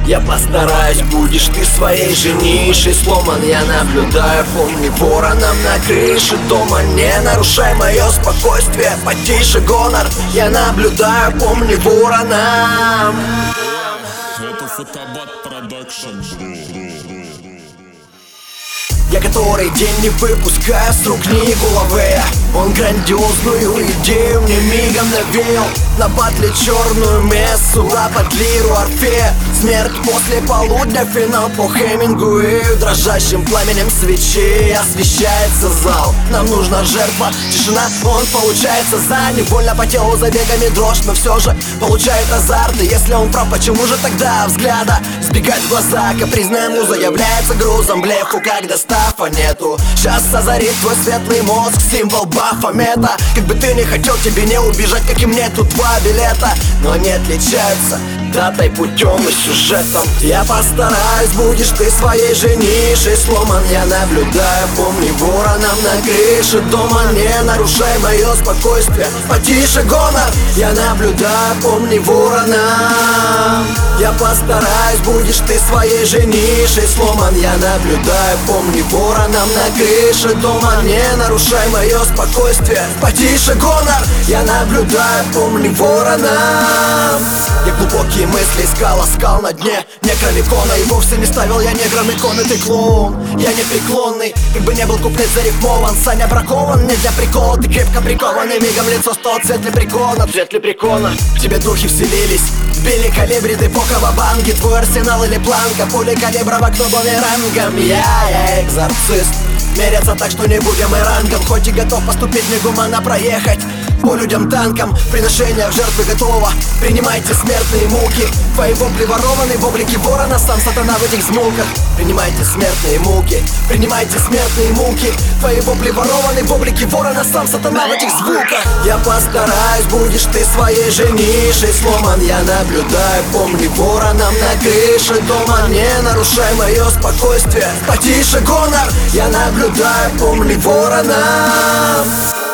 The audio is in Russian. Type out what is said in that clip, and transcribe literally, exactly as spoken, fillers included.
Я постараюсь, будешь ты своей женишей. Сломан я наблюдаю, помни вороном на крыше дома. Не нарушай мое спокойствие, потише гонор. Я наблюдаю, помни вороном. Это Фотобат Продакшн. Я который день не выпускаю с рук ни головы. Он грандиозную идею мне мигом навеял. На батле черную мессу, а под лиру Орфея. Смерть после полудня, финал по Хемингуэю. Дрожащим пламенем свечей освещается зал. Нам нужна жертва, тишина, он получается за. Невольно по телу забегами дрожь, но все же получает азарт. И если он прав, почему же тогда взгляда сбегать в глаза? Капризная муза является грузом блефу, когда стафа нету. Сейчас озарит твой светлый мозг символ бафа мета. Как бы ты не хотел, тебе не убежать, как и мне тут два билета. Но они отличаются датой, путем и сюжетом. Я постараюсь, будешь ты своей женишей. Сломан я наблюдаю, помни вороном на крыше дома. Не нарушай мое спокойствие, потише гонор. Я наблюдаю, помни вороном. Я постараюсь, будешь ты своей женишей. Сломан я наблюдаю, помни вороном на крыше дома. Не нарушай мое спокойствие, потише гонор. Я наблюдаю, помни вороном. Я глубокие мысли искал, искал на дне некроликона. И вовсе не ставил я неграм иконы, ты клоун. Я непреклонный, как бы не был куплет зарифмован. Саня бракован, не для прикола, ты крепко прикован. И мигом лицо стало цвет лепрекона, цвет лепрекона. В тебе духи вселились, били калибри, ты пока ва-банги. Твой арсенал или планка, пули калибра в окно бумерангом. Я, я экзорцист, мерятся так, что не будем и рангом. Хоть и готов поступить негуманно проехать по людям танкам. Приношение в жертвы готово, принимайте смертные муки. Твои вопли ворованы в облике ворона, сам сатана в этих звуках. Принимайте смертные муки, принимайте смертные муки. Твои вопли ворованы в облике ворона, сам сатана в этих звуках. Я постараюсь, будешь ты своей женишей. Сломан я наблюдаю, помни вороном на крыше дома. Не нарушай мое спокойствие, потише гонор. Я наблюдаю, помни вороном.